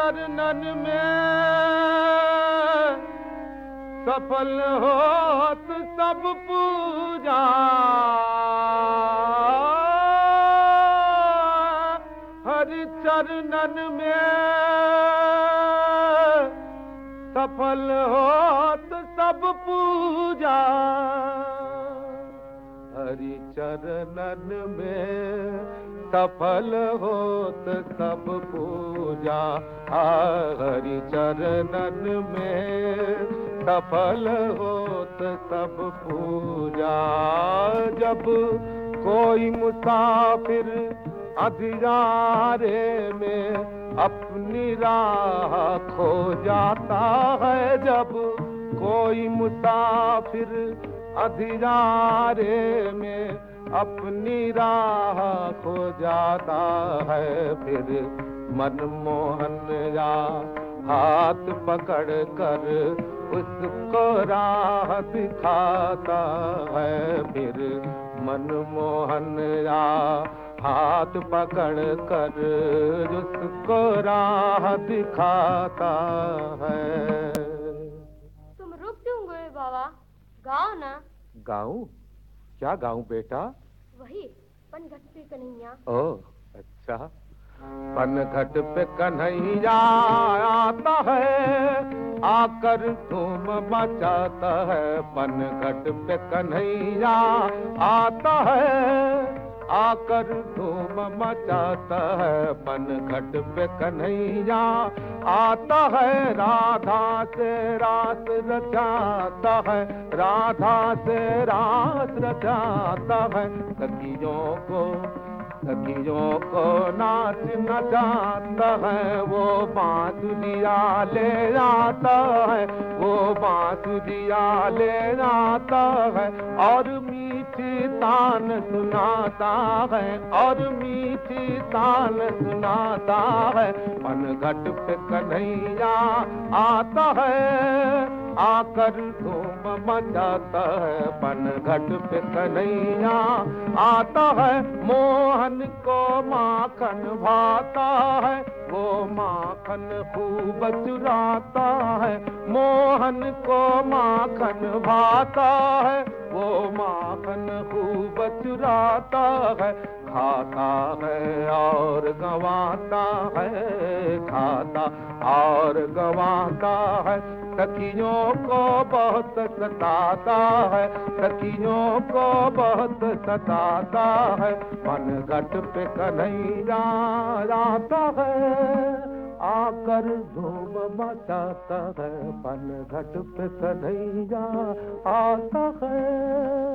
चरणन में सफल होत सब पूजा। हरि चरणन में सफल होत सब पूजा। हरि चरणन में सफल होत सब पूजा। हरि चरणन में सफल होत सब पूजा। जब कोई मुसाफिर अंधियारे में अपनी राह खो जाता है। जब कोई मुसाफिर अंधियारे में अपनी राह खो जाता है, फिर मनमोहन या हाथ पकड़ कर उसको राह दिखाता है। फिर मनमोहन या हाथ पकड़ कर उसको राह दिखाता है। तुम रुक क्यों गए बाबा? गाओ ना। गाऊं? क्या गाऊं बेटा? वही पनघट पे कन्हैया। ओह अच्छा। पनघट पे कन्हैया आता है, आकर धूम मचाता है। पनघट पे कन्हैया आता है, आकर धूम मचाता है। पनघट पे कन्हैया आता है, राधा से रास रचाता है। राधा से रास रचाता है। सखियों को नाच नचाता है। वो बांसुरिया ले आता है, वो बांसुरिया ले आता है। और मीठी तान सुनाता है, और मीठी तान सुनाता है। पनघट पे कन्हैया आता है, आकर धूम मचाता है। पनघट पे कन्हैया आता है, मोहन को माखन भाता है। वो माखन खूब चुराता है। मोहन को माखन भाता है, वो माखन खूब चुराता है। खाता है और गंवाता है, खाता और गंवाता है। सखियों को बहुत सताता है, सखियों को बहुत सताता है। पनघट पे कन्हैया आता है, आकर धूम मचाता है। पनघट पे कन्हैया आता है।